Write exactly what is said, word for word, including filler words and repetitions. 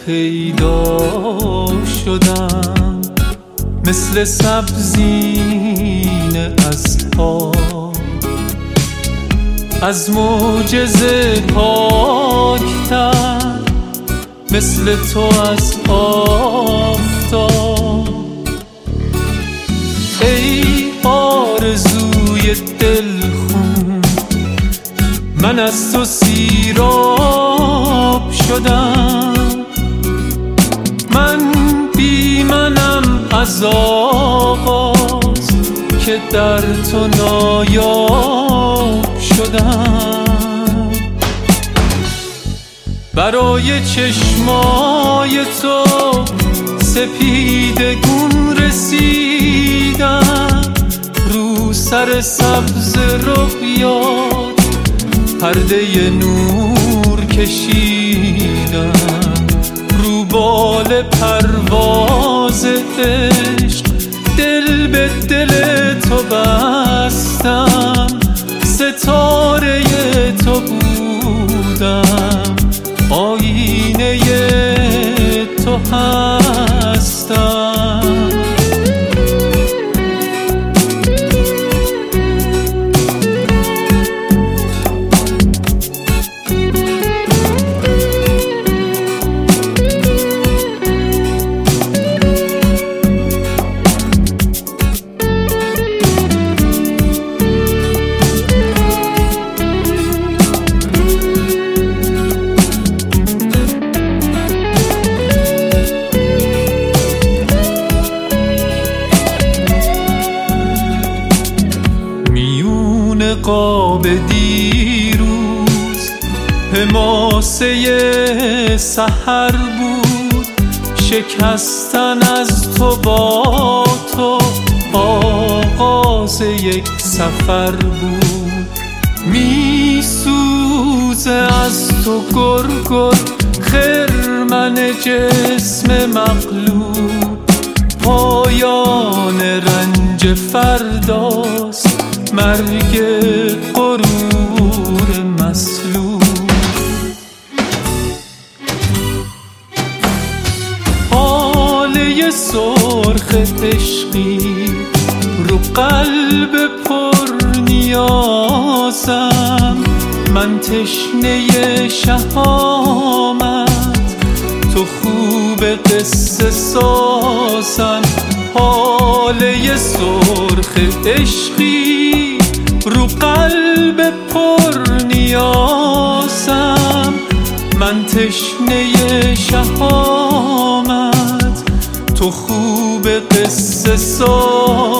پیدا شدم، مثل سبزینه از پا، از معجزه پاکتر، مثل تو از آفتاب. ای آرزوی دلخون، من از تو سیراب شدم، من بی منم از آغاز که در تو نایاب شدم. برای چشمای تو سپیدگون رسیدم، رو سر سبز رؤیات پرده نور کشیدم، رو بال پرواز عشق دل به دل تو بستم، ستاره تو بودم، آینه تو هستم. قاب دیروز حماسه سحر بود، شکستن از تو با تو آغاز یک سفر بود. می سوزه از تو گرگر خرمن جسم مغلوب، پایان رنج فرداست، مرگ غرور مسلوب. حاله سرخ عشقی رو قلب پر نیازم، من تشنه شهامت، تو خوب قصه سازم. حاله سرخ عشقی رو قلب پر نیازم، من تشنه شهامت، تو خوب قصه ساز.